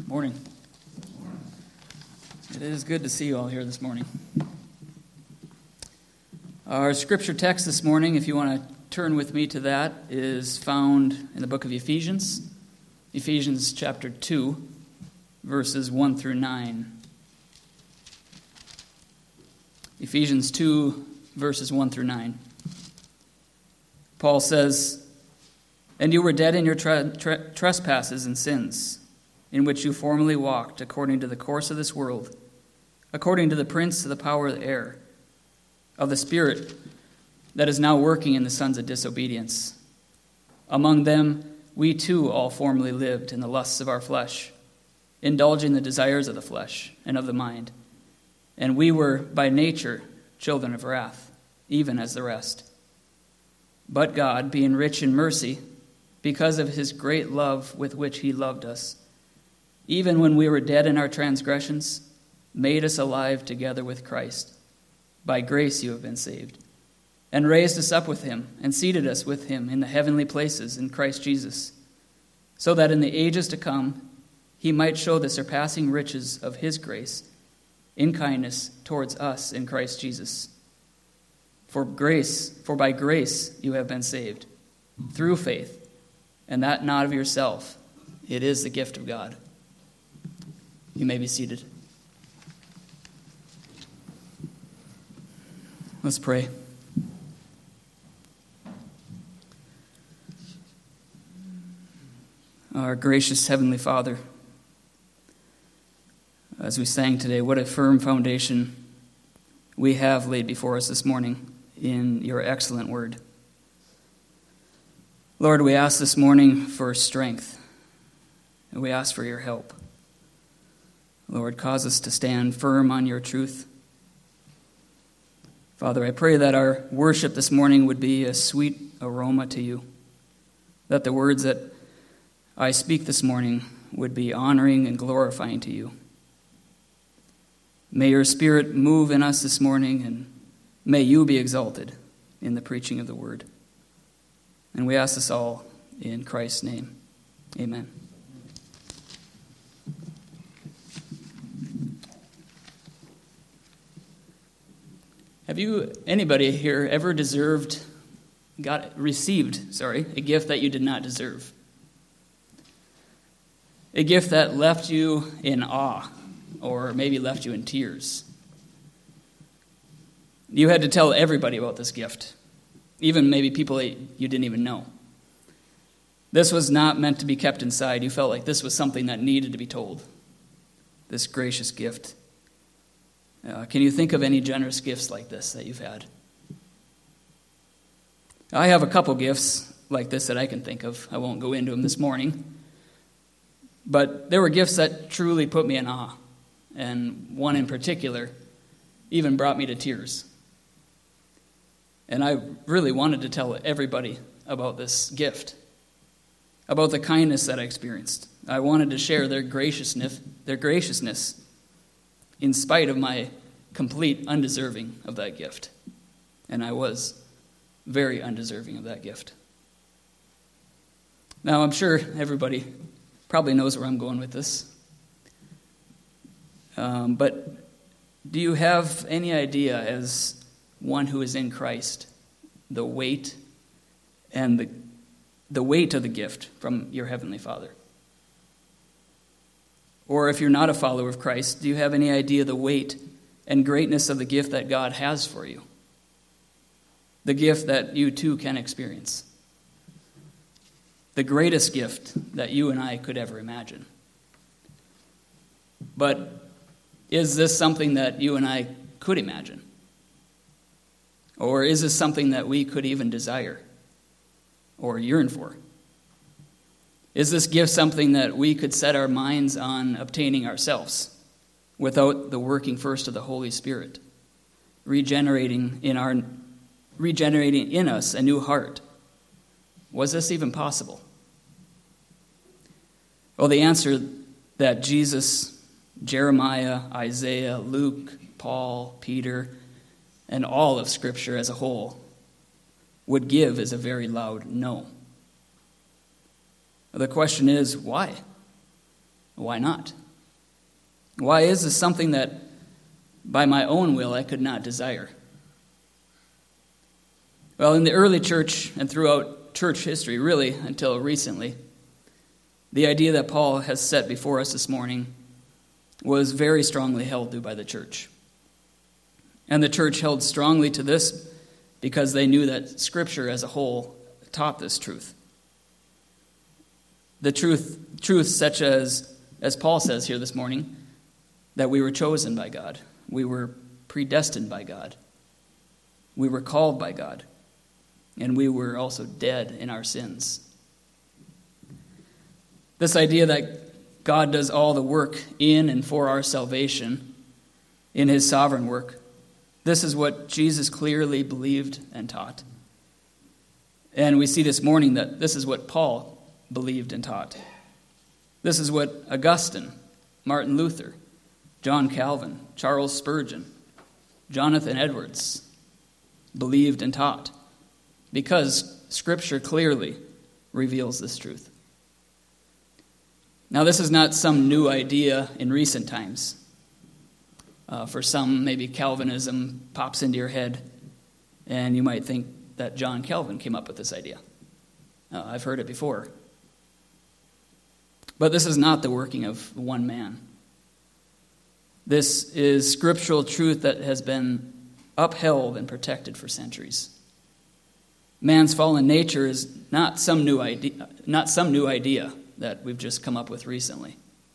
Morning. It is good to see you all here this morning. Our scripture text this morning, if you want to turn with me to that, is found in the book of Ephesians. Ephesians chapter 2, verses 1 through 9. Ephesians 2, verses 1 through 9. Paul says, "And you were dead in your trespasses and sins, in which you formerly walked according to the course of this world, according to the prince of the power of the air, of the spirit that is now working in the sons of disobedience. Among them we too all formerly lived in the lusts of our flesh, indulging the desires of the flesh and of the mind. And we were by nature children of wrath, even as the rest. But God, being rich in mercy, because of his great love with which he loved us, even when we were dead in our transgressions, made us alive together with Christ. By grace you have been saved, and raised us up with him, and seated us with him in the heavenly places in Christ Jesus, so that in the ages to come he might show the surpassing riches of his grace in kindness towards us in Christ Jesus. For by grace you have been saved, through faith, and that not of yourself. It is the gift of God." You may be seated. Let's pray. Our gracious Heavenly Father, as we sang today, what a firm foundation we have laid before us this morning in your excellent word. Lord, we ask this morning for strength, and we ask for your help. Lord, cause us to stand firm on your truth. Father, I pray that our worship this morning would be a sweet aroma to you, that the words that I speak this morning would be honoring and glorifying to you. May your Spirit move in us this morning, and may you be exalted in the preaching of the word. And we ask this all in Christ's name. Amen. Have anybody here ever received a gift that you did not deserve? A gift that left you in awe, or maybe left you in tears. You had to tell everybody about this gift, even maybe people that you didn't even know. This was not meant to be kept inside. You felt like this was something that needed to be told, this gracious gift. Can you think of any generous gifts like this that you've had? I have a couple gifts like this that I can think of. I won't go into them this morning. But there were gifts that truly put me in awe. And one in particular even brought me to tears. And I really wanted to tell everybody about this gift, about the kindness that I experienced. I wanted to share their graciousness in spite of my complete undeserving of that gift. And I was very undeserving of that gift. Now, I'm sure everybody probably knows where I'm going with this. But do you have any idea, as one who is in Christ, the weight and the weight of the gift from your Heavenly Father? Or if you're not a follower of Christ, do you have any idea the weight and greatness of the gift that God has for you? The gift that you too can experience. The greatest gift that you and I could ever imagine. But is this something that you and I could imagine? Or is this something that we could even desire or yearn for? Is this gift something that we could set our minds on obtaining ourselves without the working first of the Holy Spirit, regenerating in us a new heart? Was this even possible? Well, the answer that Jesus, Jeremiah, Isaiah, Luke, Paul, Peter, and all of Scripture as a whole would give is a very loud no. The question is, why? Why not? Why is this something that by my own will I could not desire? Well, in the early church and throughout church history, really until recently, the idea that Paul has set before us this morning was very strongly held to by the church. And the church held strongly to this because they knew that Scripture as a whole taught this truth. The truth such as Paul says here this morning, that we were chosen by God. We were predestined by God. We were called by God. And we were also dead in our sins. This idea that God does all the work in and for our salvation in his sovereign work, this is what Jesus clearly believed and taught. And we see this morning that this is what Paul believed and taught. This is what Augustine, Martin Luther, John Calvin, Charles Spurgeon, Jonathan Edwards believed and taught, because Scripture clearly reveals this truth. Now, this is not some new idea in recent times. For some, maybe Calvinism pops into your head, and you might think that John Calvin came up with this idea. I've heard it before. But this is not the working of one man. This is scriptural truth that has been upheld and protected for centuries. Man's fallen nature is not some new idea that we've just come up with recently.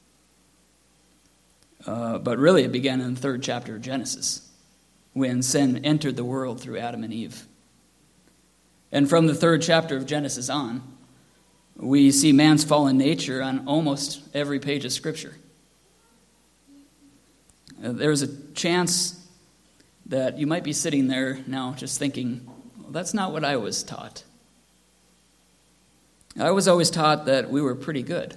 But really it began in the 3rd chapter of Genesis, when sin entered the world through Adam and Eve. And from the 3rd chapter of Genesis on, we see man's fallen nature on almost every page of Scripture. There's a chance that you might be sitting there now just thinking, well, that's not what I was taught. I was always taught that we were pretty good.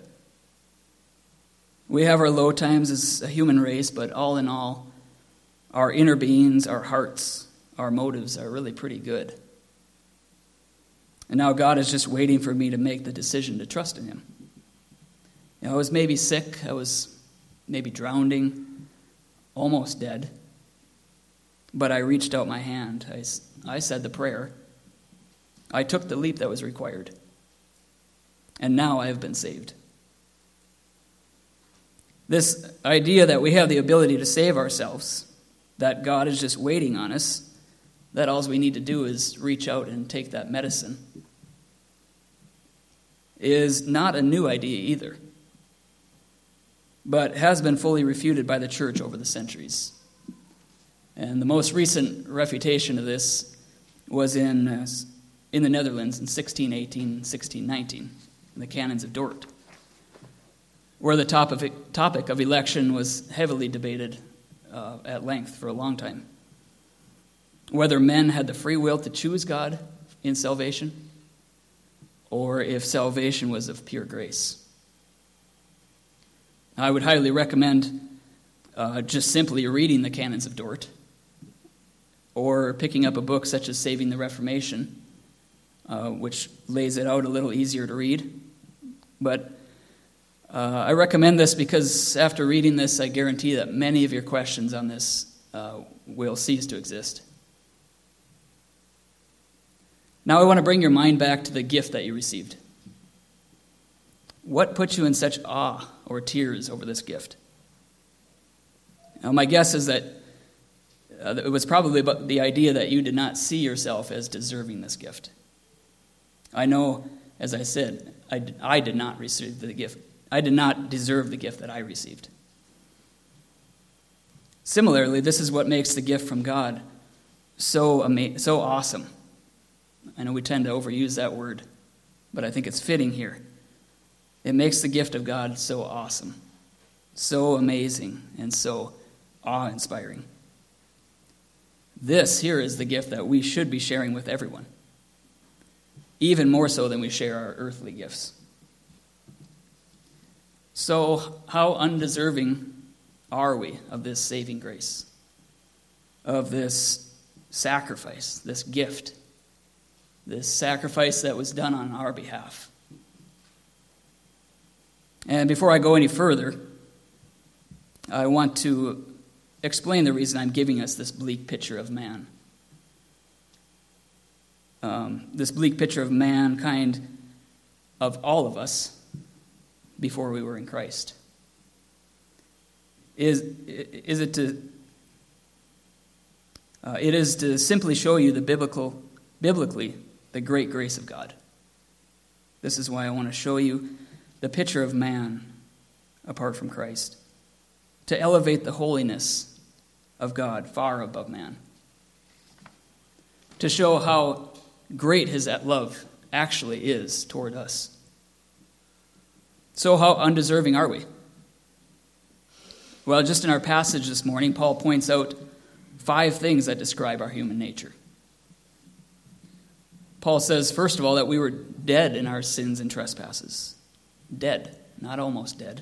We have our low times as a human race, but all in all, our inner beings, our hearts, our motives are really pretty good. And now God is just waiting for me to make the decision to trust in him. I was maybe sick. I was maybe drowning, almost dead. But I reached out my hand. I said the prayer. I took the leap that was required. And now I have been saved. This idea that we have the ability to save ourselves, that God is just waiting on us, that all we need to do is reach out and take that medicine, is not a new idea either, but has been fully refuted by the church over the centuries. And the most recent refutation of this was in the Netherlands in 1618 and 1619, in the Canons of Dort, where the topic of election was heavily debated at length for a long time. Whether men had the free will to choose God in salvation, or if salvation was of pure grace. I would highly recommend just simply reading the Canons of Dort, or picking up a book such as Saving the Reformation, which lays it out a little easier to read. But I recommend this because after reading this, I guarantee that many of your questions on this will cease to exist. Now I want to bring your mind back to the gift that you received. What put you in such awe or tears over this gift? Now, my guess is that it was probably about the idea that you did not see yourself as deserving this gift. I know, as I said, I did not receive the gift. I did not deserve the gift that I received. Similarly, this is what makes the gift from God so awesome. I know we tend to overuse that word, but I think it's fitting here. It makes the gift of God so awesome, so amazing, and so awe-inspiring. This here is the gift that we should be sharing with everyone, even more so than we share our earthly gifts. So, how undeserving are we of this saving grace, of this sacrifice, this gift, this sacrifice that was done on our behalf? And before I go any further, I want to explain the reason I'm giving us this bleak picture of man. This bleak picture of mankind, of all of us, before we were in Christ. It is to simply show you biblically, the great grace of God. This is why I want to show you the picture of man apart from Christ, to elevate the holiness of God far above man, to show how great his love actually is toward us. So how undeserving are we? Well, just in our passage this morning, Paul points out 5 things that describe our human nature. Paul says, first of all, that we were dead in our sins and trespasses. Dead, not almost dead.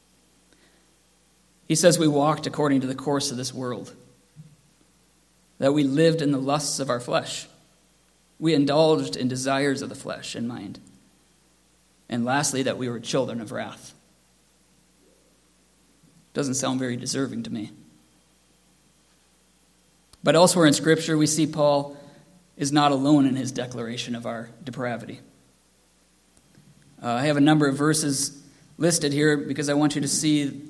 He says we walked according to the course of this world, that we lived in the lusts of our flesh. We indulged in desires of the flesh and mind. And lastly, that we were children of wrath. Doesn't sound very deserving to me. But elsewhere in Scripture, we see Paul is not alone in his declaration of our depravity. I have a number of verses listed here because I want you to see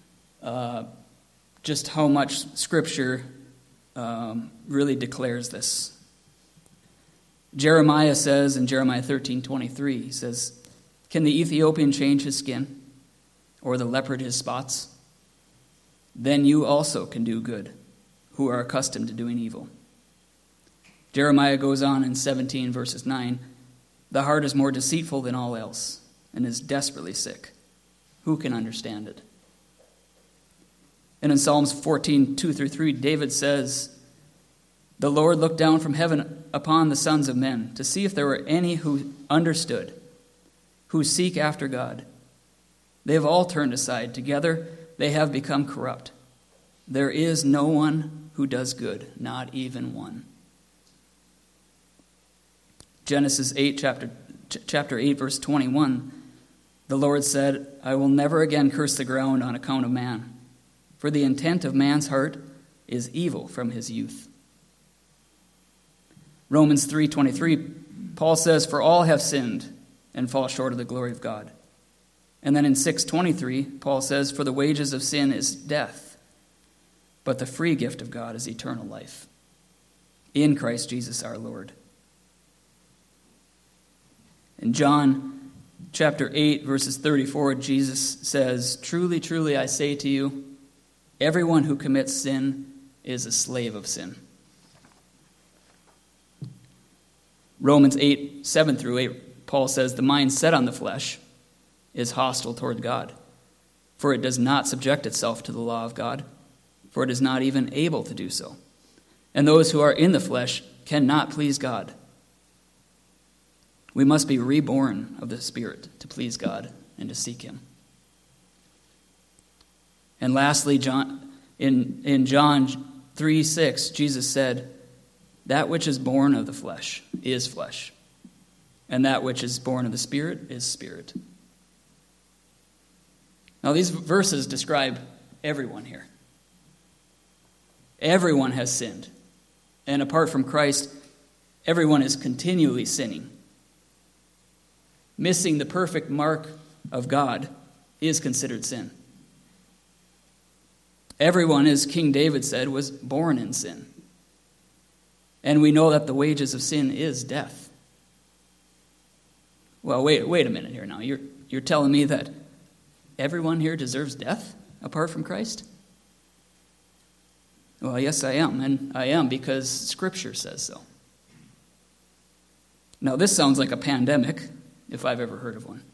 just how much Scripture really declares this. Jeremiah says in Jeremiah 13:23, he says, "Can the Ethiopian change his skin, or the leopard his spots? Then you also can do good, who are accustomed to doing evil." Jeremiah goes on in 17 verses 9, "The heart is more deceitful than all else, and is desperately sick. Who can understand it?" And in Psalms 14:2-3, David says, "The Lord looked down from heaven upon the sons of men to see if there were any who understood, who seek after God. They have all turned aside. Together they have become corrupt. There is no one who does good, not even one." Genesis 8, chapter 8, verse 21, the Lord said, "I will never again curse the ground on account of man, for the intent of man's heart is evil from his youth." Romans 3:23, Paul says, "For all have sinned and fall short of the glory of God." And then in 6:23, Paul says, "For the wages of sin is death, but the free gift of God is eternal life in Christ Jesus our Lord." In John chapter 8, verses 34, Jesus says, "Truly, truly, I say to you, everyone who commits sin is a slave of sin." Romans 8, 7-8, Paul says, "The mind set on the flesh is hostile toward God, for it does not subject itself to the law of God, for it is not even able to do so. And those who are in the flesh cannot please God." We must be reborn of the Spirit to please God and to seek Him. And lastly, in John 3:6, Jesus said, "That which is born of the flesh is flesh, and that which is born of the Spirit is spirit." Now these verses describe everyone here. Everyone has sinned. And apart from Christ, everyone is continually sinning. Missing the perfect mark of God is considered sin. Everyone, as King David said, was born in sin. And we know that the wages of sin is death. Well, wait a minute here now. You're telling me that everyone here deserves death apart from Christ? Well, yes, I am. And I am because Scripture says so. Now, this sounds like a pandemic, if I've ever heard of one.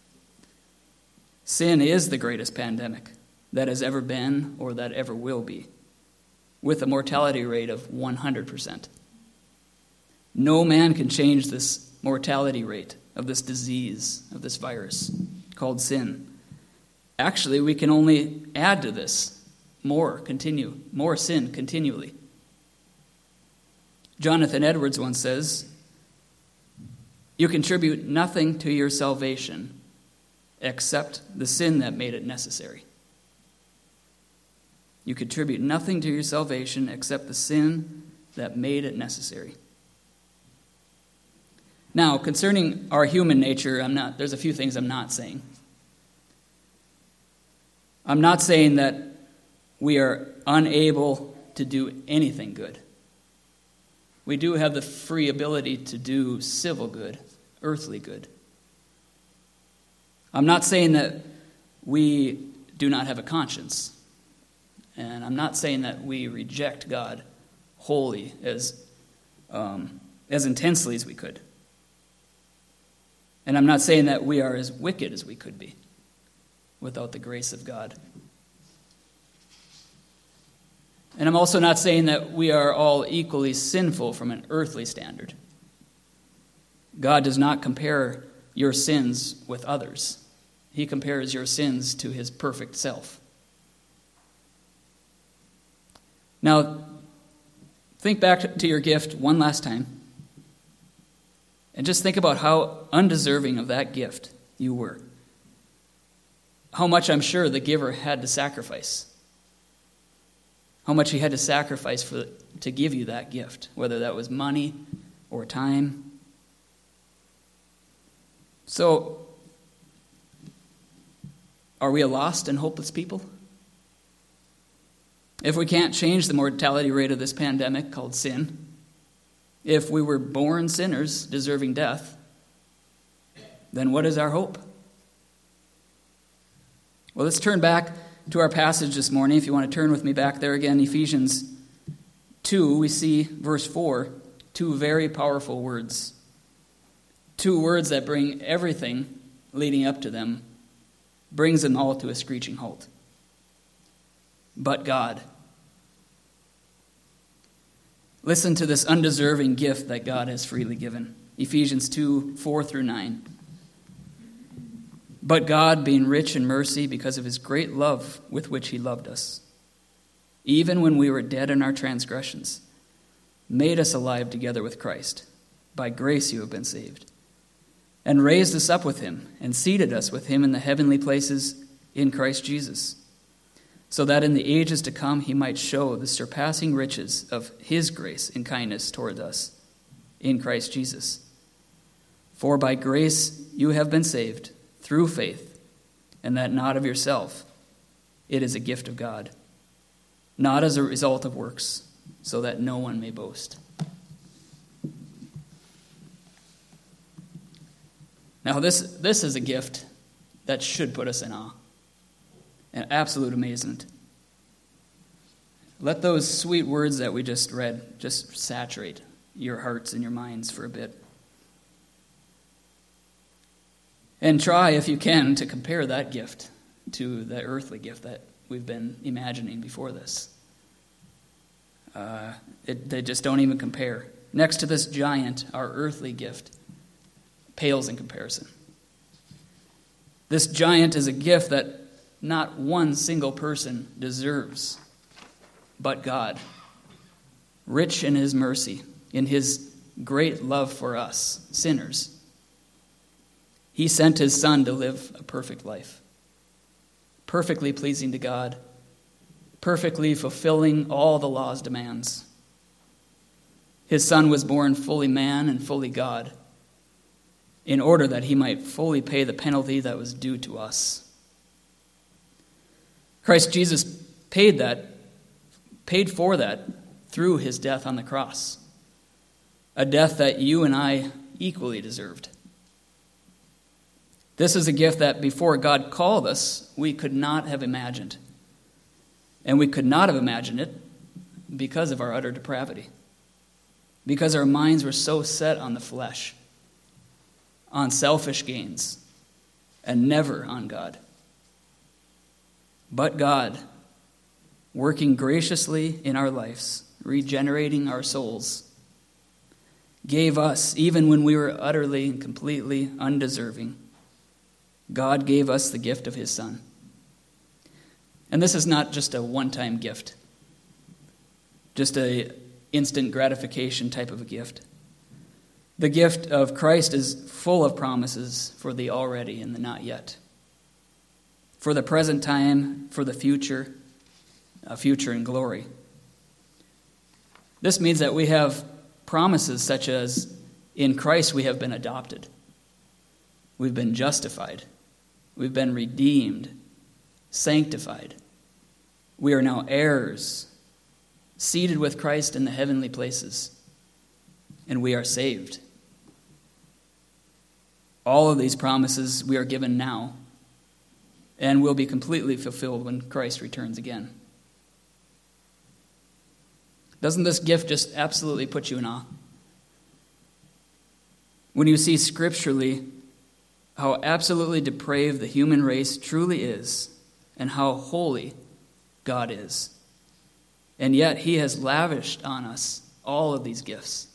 Sin is the greatest pandemic that has ever been or that ever will be, with a mortality rate of 100%. No man can change this mortality rate of this disease, of this virus called sin. Actually, we can only add to this more sin continually. Jonathan Edwards once says, "You contribute nothing to your salvation except the sin that made it necessary. You contribute nothing to your salvation except the sin that made it necessary. Now, concerning our human nature, there's a few things I'm not saying. I'm not saying that we are unable to do anything good. We do have the free ability to do civil good, earthly good. I'm not saying that we do not have a conscience. And I'm not saying that we reject God wholly as intensely as we could. And I'm not saying that we are as wicked as we could be without the grace of God. And I'm also not saying that we are all equally sinful from an earthly standard. God does not compare your sins with others. He compares your sins to his perfect self. Now, think back to your gift one last time. And just think about how undeserving of that gift you were. How much I'm sure the giver had to sacrifice. How much he had to sacrifice to give you that gift, whether that was money or time. So, are we a lost and hopeless people? If we can't change the mortality rate of this pandemic called sin, if we were born sinners deserving death, then what is our hope? Well, let's turn back to our passage this morning. If you want to turn with me back there again, Ephesians 2, we see verse 4, two very powerful words. Two words that bring everything leading up to them, brings them all to a screeching halt. But God. Listen to this undeserving gift that God has freely given. Ephesians 2, 4 through 9. But God, being rich in mercy because of his great love with which he loved us, even when we were dead in our transgressions, made us alive together with Christ. By grace you have been saved. And raised us up with him, and seated us with him in the heavenly places in Christ Jesus, so that in the ages to come he might show the surpassing riches of his grace and kindness toward us in Christ Jesus. For by grace you have been saved through faith, and that not of yourself. It is a gift of God, not as a result of works, so that no one may boast. Now this is a gift that should put us in awe. An absolute amazement. Let those sweet words that we just read just saturate your hearts and your minds for a bit. And try, if you can, to compare that gift to the earthly gift that we've been imagining before this. They just don't even compare. Next to this giant, our earthly gift pales in comparison. This giant is a gift that not one single person deserves, but God, rich in his mercy, in his great love for us, sinners. He sent his Son to live a perfect life, perfectly pleasing to God, perfectly fulfilling all the law's demands. His Son was born fully man and fully God, in order that he might fully pay the penalty that was due to us. Christ Jesus paid for that through his death on the cross, a death that you and I equally deserved. This is a gift that before God called us, we could not have imagined. And we could not have imagined it because of our utter depravity, because our minds were so set on the flesh, on selfish gains, and never on God. But God, working graciously in our lives, regenerating our souls, gave us, even when we were utterly and completely undeserving, God gave us the gift of his Son. And this is not just a one-time gift, just an instant gratification type of a gift. The gift of Christ is full of promises for the already and the not yet. for the present time, for the future, a future in glory. This means that we have promises such as, in Christ we have been adopted. We've been justified. We've been redeemed, sanctified. We are now heirs, seated with Christ in the heavenly places, and we are saved. All of these promises we are given now and will be completely fulfilled when Christ returns again. Doesn't this gift just absolutely put you in awe? When you see scripturally how absolutely depraved the human race truly is and how holy God is. And yet he has lavished on us all of these gifts.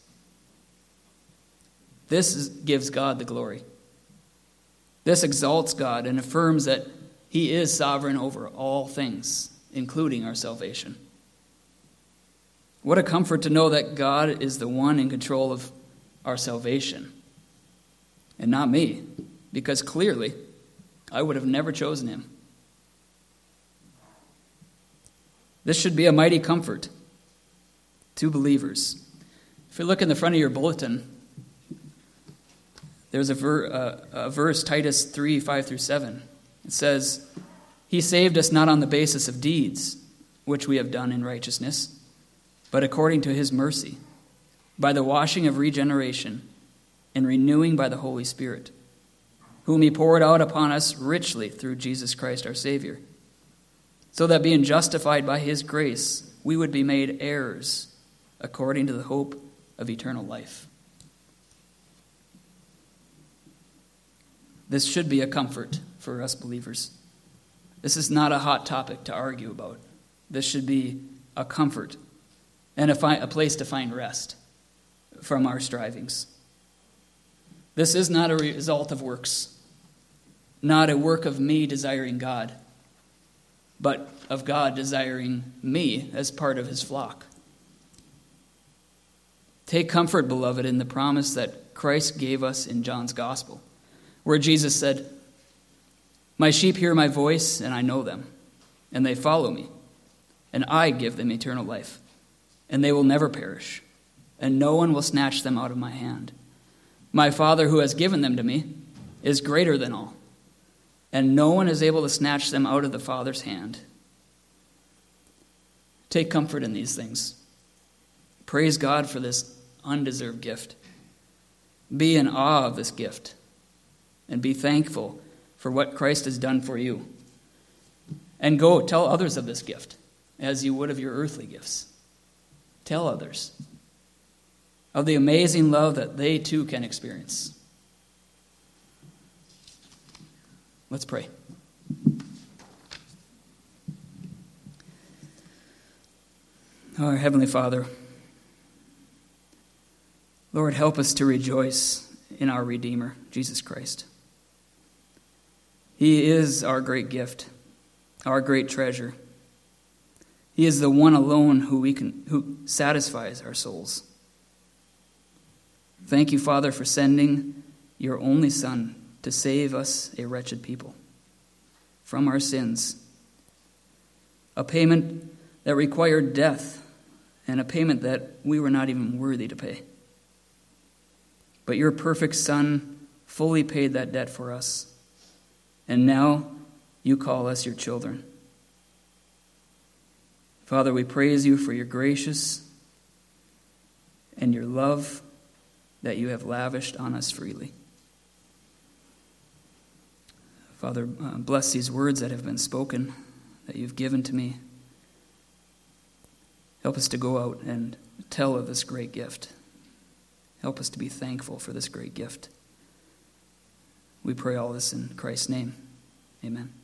This gives God the glory. This exalts God and affirms that he is sovereign over all things, including our salvation. What a comfort to know that God is the one in control of our salvation, and not me, because clearly I would have never chosen him. This should be a mighty comfort to believers. If you look in the front of your bulletin, there's a verse, Titus 3, 5 through 7. It says, "He saved us not on the basis of deeds, which we have done in righteousness, but according to his mercy, by the washing of regeneration and renewing by the Holy Spirit, whom he poured out upon us richly through Jesus Christ our Savior, so that being justified by his grace, we would be made heirs according to the hope of eternal life." This should be a comfort for us believers. This is not a hot topic to argue about. This should be a comfort and a place to find rest from our strivings. This is not a result of works, not a work of me desiring God, but of God desiring me as part of his flock. Take comfort, beloved, in the promise that Christ gave us in John's Gospel, where Jesus said, "My sheep hear my voice, and I know them, and they follow me, and I give them eternal life, and they will never perish, and no one will snatch them out of my hand. My Father who has given them to me is greater than all, and no one is able to snatch them out of the Father's hand." Take comfort in these things. Praise God for this undeserved gift. Be in awe of this gift, and be thankful for what Christ has done for you. And go tell others of this gift, as you would of your earthly gifts. Tell others of the amazing love that they too can experience. Let's pray. Our Heavenly Father, Lord, help us to rejoice in our Redeemer, Jesus Christ. He is our great gift, our great treasure. He is the one alone who satisfies our souls. Thank you, Father, for sending your only Son to save us, a wretched people, from our sins. A payment that required death, and a payment that we were not even worthy to pay. But your perfect Son fully paid that debt for us, and now you call us your children. Father, we praise you for your gracious and your love that you have lavished on us freely. Father, bless these words that have been spoken, that you've given to me. Help us to go out and tell of this great gift. Help us to be thankful for this great gift. We pray all this in Christ's name. Amen.